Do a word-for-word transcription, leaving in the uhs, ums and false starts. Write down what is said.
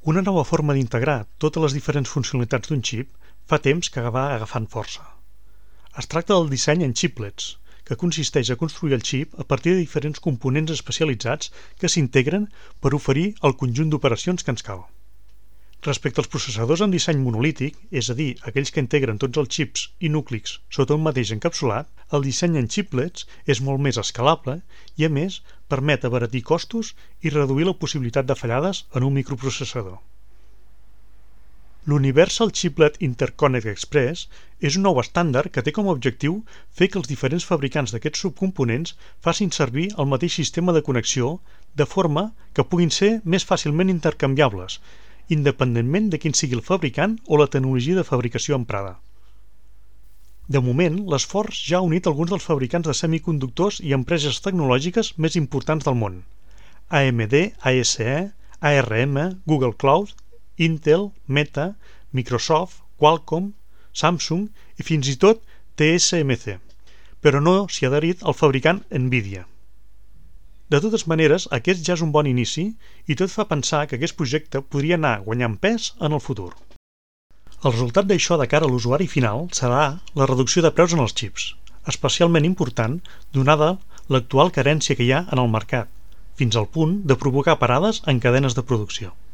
Una nova forma d'integrar totes les diferents funcionalitats d'un xip fa temps que va agafant força. Es tracta del disseny en chiplets, que consisteix a construir el xip a partir de diferents components especialitzats que s'integren per oferir el conjunt d'operacions que ens cal. Respecte als processadors amb disseny monolític, és a dir, aquells que integren tots els xips i núclids sota un mateix encapsulat, el disseny en chiplets és molt més escalable i, a més, permet abaratir costos i reduir la possibilitat de fallades en un microprocessador. L'Universal Chiplet Interconnect Express és un nou estàndard que té com a objectiu fer que els diferents fabricants d'aquests subcomponents facin servir el mateix sistema de connexió de forma que puguin ser més fàcilment intercanviables, independentment de quin sigui el fabricant o la tecnologia de fabricació emprada. De moment, l'esforç ja ha unit alguns dels fabricants de semiconductors i empreses tecnològiques més importants del món: A M D, A S E, A R M, Google Cloud, Intel, Meta, Microsoft, Qualcomm, Samsung i fins i tot T S M C, però no s'hi ha adherit el fabricant Nvidia. De totes maneres, aquest ja és un bon inici i tot fa pensar que aquest projecte podria anar guanyant pes en el futur. El resultat d'això de cara a l'usuari final serà la reducció de preus en els xips, especialment important donada l'actual carència que hi ha en el mercat, fins al punt de provocar parades en cadenes de producció.